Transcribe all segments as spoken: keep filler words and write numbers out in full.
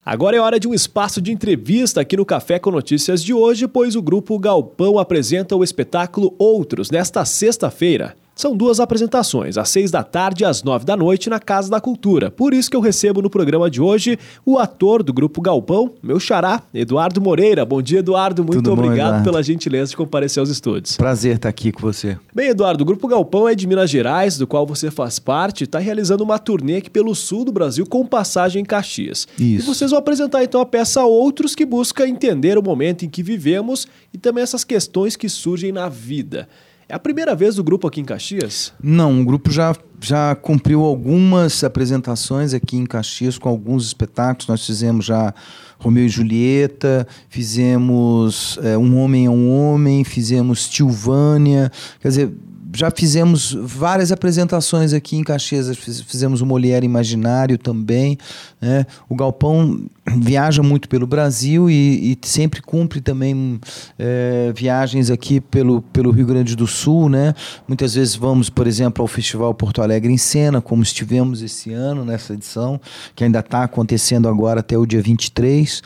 Agora é hora de um espaço de entrevista aqui no Café com Notícias de hoje, pois o Grupo Galpão apresenta o espetáculo Outros nesta sexta-feira. São duas apresentações, às seis da tarde e às nove da noite, na Casa da Cultura. Por isso que eu recebo no programa de hoje o ator do Grupo Galpão, meu xará, Eduardo Moreira. Bom dia, Eduardo. Muito Tudo obrigado bom, Eduardo? pela gentileza de comparecer aos estúdios. Prazer estar aqui com você. Bem, Eduardo, o Grupo Galpão é de Minas Gerais, do qual você faz parte, e está realizando uma turnê aqui pelo sul do Brasil com passagem em Caxias. Isso. E vocês vão apresentar então a peça Outros, que busca entender o momento em que vivemos e também essas questões que surgem na vida. É a primeira vez do grupo aqui em Caxias? Não, o grupo já, já cumpriu algumas apresentações aqui em Caxias com alguns espetáculos. Nós fizemos já Romeu e Julieta, fizemos é, Um Homem é um Homem, fizemos Tilvânia, quer dizer, já fizemos várias apresentações aqui em Caxias, fizemos o Molière Imaginário também, né? O Galpão viaja muito pelo Brasil e, e sempre cumpre também é, viagens aqui pelo, pelo Rio Grande do Sul, né? Muitas vezes vamos, por exemplo, ao Festival Porto Alegre em Cena, como estivemos esse ano nessa edição, que ainda está acontecendo agora até o dia vinte e três,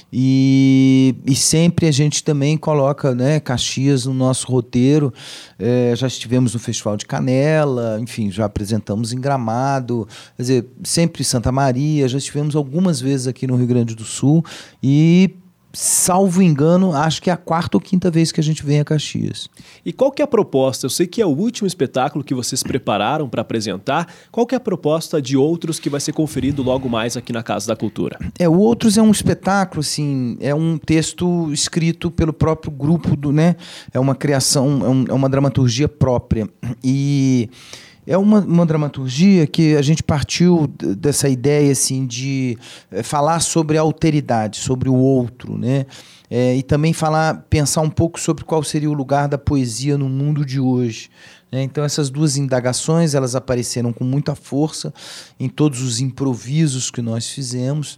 e, e sempre a gente também coloca, né, Caxias no nosso roteiro. É, já estivemos no Festival de Canela, enfim, já apresentamos em Gramado, quer dizer, sempre Santa Maria, já estivemos algumas vezes aqui no Rio Grande do Sul e, salvo engano, acho que é a quarta ou quinta vez que a gente vem a Caxias. E qual que é a proposta? Eu sei que é o último espetáculo que vocês prepararam para apresentar. Qual que é a proposta de Outros que vai ser conferido logo mais aqui na Casa da Cultura? É, o Outros é um espetáculo, assim, é um texto escrito pelo próprio grupo, do, né? É uma criação, é, um, é uma dramaturgia própria. E é uma, uma dramaturgia que a gente partiu dessa ideia assim, de falar sobre a alteridade, sobre o outro, né? É, e também falar, pensar um pouco sobre qual seria o lugar da poesia no mundo de hoje, né? Então essas duas indagações, elas apareceram com muita força em todos os improvisos que nós fizemos.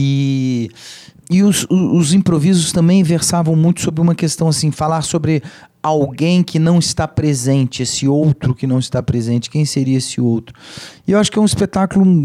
E, e os, os improvisos também versavam muito sobre uma questão assim, falar sobre alguém que não está presente, esse outro que não está presente, quem seria esse outro? E eu acho que é um espetáculo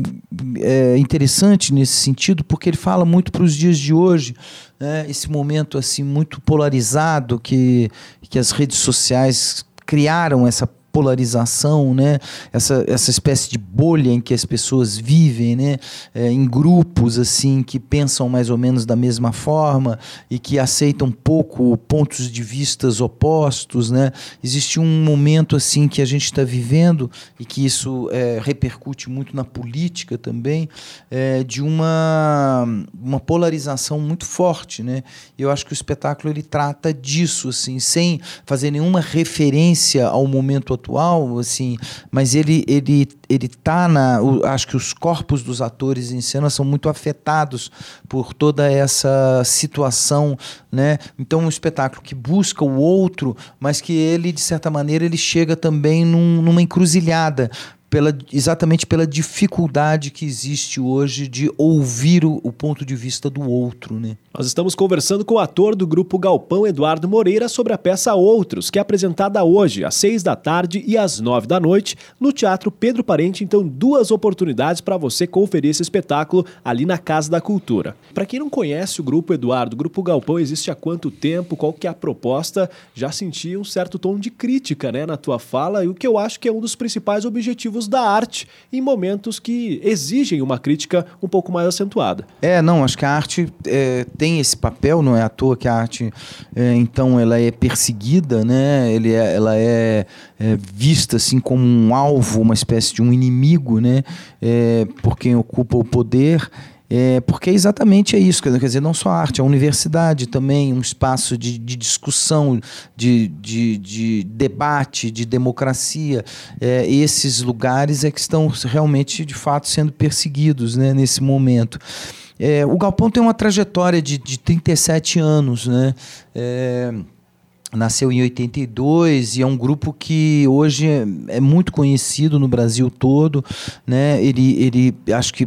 é, interessante nesse sentido, porque ele fala muito para os dias de hoje, né? Esse momento assim, muito polarizado que, que as redes sociais criaram, essa polarização, né? essa, essa espécie de bolha em que as pessoas vivem, né? É, em grupos assim, que pensam mais ou menos da mesma forma e que aceitam pouco pontos de vistas opostos, né? Existe um momento assim, que a gente está vivendo e que isso é, repercute muito na política também, é, de uma, uma polarização muito forte, né? Eu acho que o espetáculo ele trata disso, assim, sem fazer nenhuma referência ao momento atual, atual, assim, mas ele ele ele tá na, o, acho que os corpos dos atores em cena são muito afetados por toda essa situação, né? Então um espetáculo que busca o outro, mas que ele de certa maneira ele chega também num, numa encruzilhada. Pela, exatamente pela dificuldade que existe hoje de ouvir o, o ponto de vista do outro, né? Nós estamos conversando com o ator do Grupo Galpão, Eduardo Moreira, sobre a peça Outros, que é apresentada hoje, às seis da tarde e às nove da noite, no Teatro Pedro Parente. Então, duas oportunidades para você conferir esse espetáculo ali na Casa da Cultura. Para quem não conhece o Grupo, Eduardo, o Grupo Galpão existe há quanto tempo? Qual que é a proposta? Já senti um certo tom de crítica, né, na tua fala, e o que eu acho que é um dos principais objetivos da arte em momentos que exigem uma crítica um pouco mais acentuada. É, não, acho que a arte é, tem esse papel, não é à toa que a arte, é, então, ela é perseguida, né? Ele é, ela é, é vista assim como um alvo, uma espécie de um inimigo, né? É, por quem ocupa o poder. É, porque exatamente é isso, quer dizer, não só a arte, a universidade também, um espaço de, de discussão, de, de, de debate, de democracia. É, esses lugares é que estão realmente, de fato, sendo perseguidos, né, nesse momento. É, o Galpão tem uma trajetória de, de trinta e sete anos, né? É, nasceu em oitenta e dois e é um grupo que hoje é, é muito conhecido no Brasil todo, né? Ele, ele acho que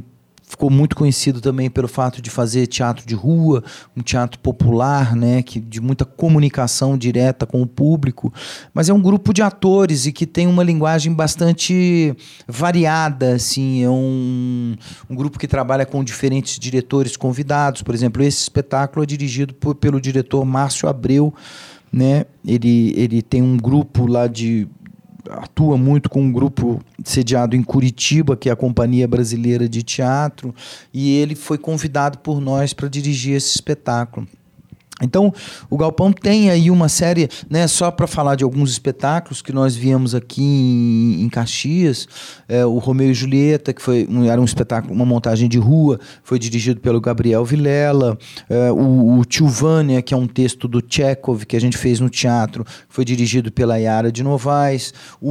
ficou muito conhecido também pelo fato de fazer teatro de rua, um teatro popular, né, que, de muita comunicação direta com o público, mas é um grupo de atores e que tem uma linguagem bastante variada, assim, é um, um grupo que trabalha com diferentes diretores convidados. Por exemplo, esse espetáculo é dirigido por, pelo diretor Márcio Abreu, né, ele, ele tem um grupo lá de... atua muito com um grupo sediado em Curitiba, que é a Companhia Brasileira de Teatro, e ele foi convidado por nós para dirigir esse espetáculo. Então, o Galpão tem aí uma série, né, só para falar de alguns espetáculos que nós viemos aqui em, em Caxias, é, o Romeu e Julieta, que foi um, era um espetáculo, uma montagem de rua, foi dirigido pelo Gabriel Vilela, é, o, o Tio Vânia, que é um texto do Chekhov, que a gente fez no teatro, foi dirigido pela Yara de Novaes, o,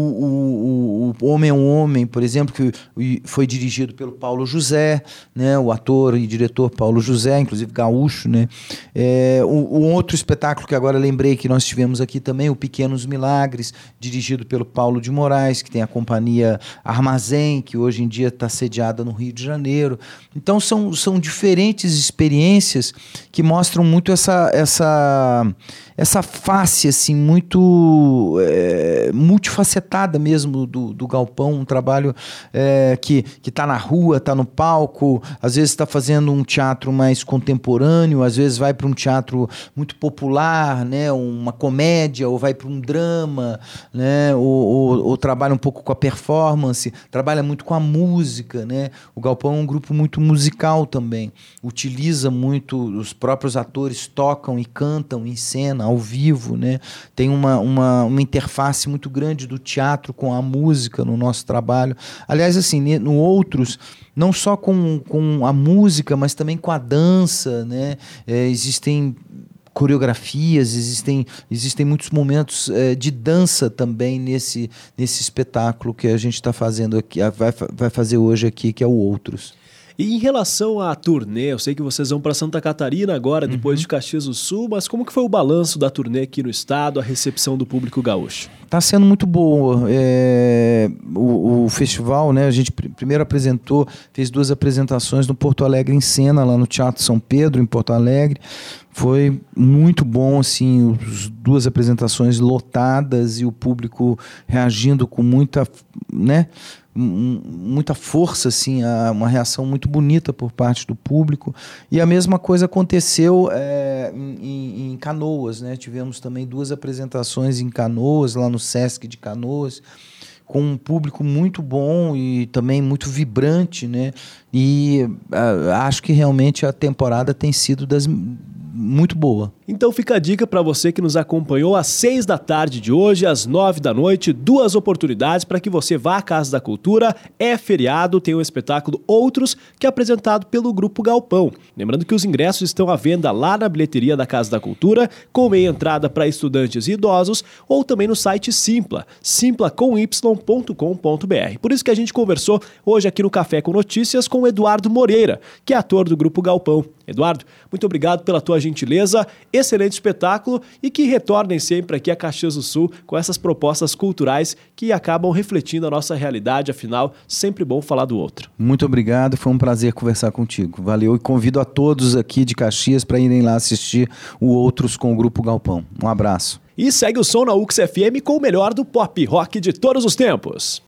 o, o Homem é um Homem, por exemplo, que foi dirigido pelo Paulo José, né, o ator e diretor Paulo José, inclusive gaúcho, né, é, o Um outro espetáculo que agora lembrei que nós tivemos aqui também, o Pequenos Milagres, dirigido pelo Paulo de Moraes, que tem a companhia Armazém, que hoje em dia está sediada no Rio de Janeiro. Então são, são diferentes experiências que mostram muito essa, essa, essa face assim, muito é, multifacetada mesmo do, do Galpão, um trabalho é, que está na rua, está no palco, às vezes está fazendo um teatro mais contemporâneo, às vezes vai para um teatro muito popular, né, uma comédia, ou vai para um drama, né, ou, ou, ou trabalha um pouco com a performance, trabalha muito com a música, né? O Galpão é um grupo muito musical também, utiliza muito, os próprios atores tocam e cantam em cena, ao vivo, né? Tem uma, uma, uma interface muito grande do teatro com a música no nosso trabalho. Aliás, assim, no Outros, não só com, com a música, mas também com a dança, né? É, existem coreografias, existem, existem muitos momentos é, de dança também nesse, nesse espetáculo que a gente está fazendo aqui, vai, vai fazer hoje aqui, que é o Outros. E em relação à turnê, eu sei que vocês vão para Santa Catarina agora, depois uhum. de Caxias do Sul, mas como que foi o balanço da turnê aqui no estado, a recepção do público gaúcho? Está sendo muito boa. É, o, o festival, né, a gente pr- primeiro apresentou, fez duas apresentações no Porto Alegre em Cena, lá no Teatro São Pedro, em Porto Alegre. Foi muito bom, assim, as duas apresentações lotadas e o público reagindo com muita, né, muita força, assim, uma reação muito bonita por parte do público. E a mesma coisa aconteceu é, em, em Canoas, né? Tivemos também duas apresentações em Canoas, lá no Sesc de Canoas, com um público muito bom e também muito vibrante, né? E a, acho que realmente a temporada tem sido das muito boa. Então fica a dica para você que nos acompanhou às seis da tarde de hoje, às nove da noite, duas oportunidades para que você vá à Casa da Cultura. É feriado, tem o espetáculo Outros, que é apresentado pelo Grupo Galpão. Lembrando que os ingressos estão à venda lá na bilheteria da Casa da Cultura, com meia entrada para estudantes e idosos, ou também no site Simpla, simpla com y ponto com ponto b r. Por isso que a gente conversou hoje aqui no Café com Notícias com o Eduardo Moreira, que é ator do Grupo Galpão. Eduardo, muito obrigado pela tua gentileza, excelente espetáculo e que retornem sempre aqui a Caxias do Sul com essas propostas culturais que acabam refletindo a nossa realidade, afinal, sempre bom falar do outro. Muito obrigado, foi um prazer conversar contigo. Valeu e convido a todos aqui de Caxias para irem lá assistir o Outros com o Grupo Galpão. Um abraço. E segue o som na U X F M com o melhor do pop rock de todos os tempos.